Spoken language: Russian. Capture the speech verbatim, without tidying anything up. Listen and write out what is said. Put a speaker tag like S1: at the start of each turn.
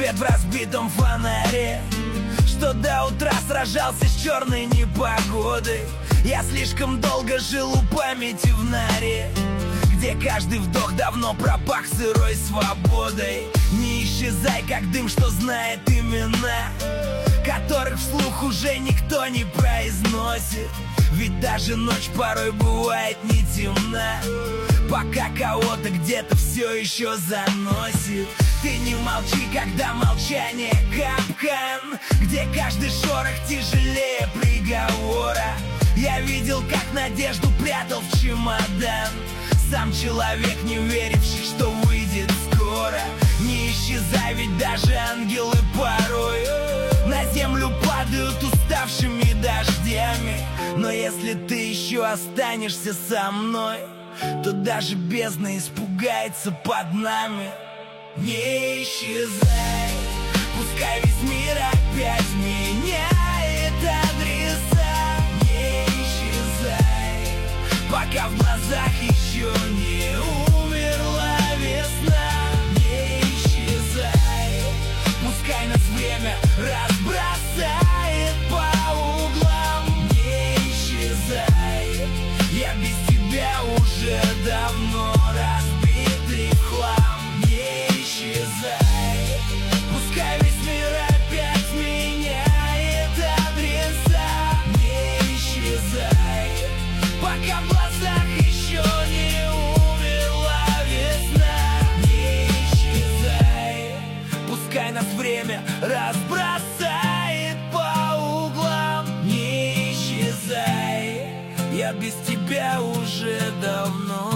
S1: свет в разбитом фонаре, что до утра сражался с черной непогодой. Я слишком долго жил у памяти в норе, где каждый вдох давно пропах сырой свободой. Не исчезай, как дым, что знает имена, которых вслух уже никто не произносит. Ведь даже ночь порой бывает не темна, пока кого-то где-то все еще заносит. Ты не молчи, когда молчание капкан, где каждый шорох тяжелее приговора. Я видел, как надежду прятал в чемодан сам человек, не веривший, что выйдет скоро. Не исчезай, ведь даже ангелы порой на землю падают уставшими дождями. Но если ты еще останешься со мной, то даже бездна испугается под нами. Не исчезай, пускай весь мир опять меняет адреса. Не исчезай, пока в глазах еще не умерла весна. Не исчезай, пускай нас время разбросает по углам. Не исчезай, я без тебя уже давно разбитый в хлам. Не исчезай, пускай весь мир опять меняет адреса. Не исчезай, пока в глазах еще не умерла весна. Не исчезай, пускай нас время разбросает по углам. Не исчезай, я без тебя уже давно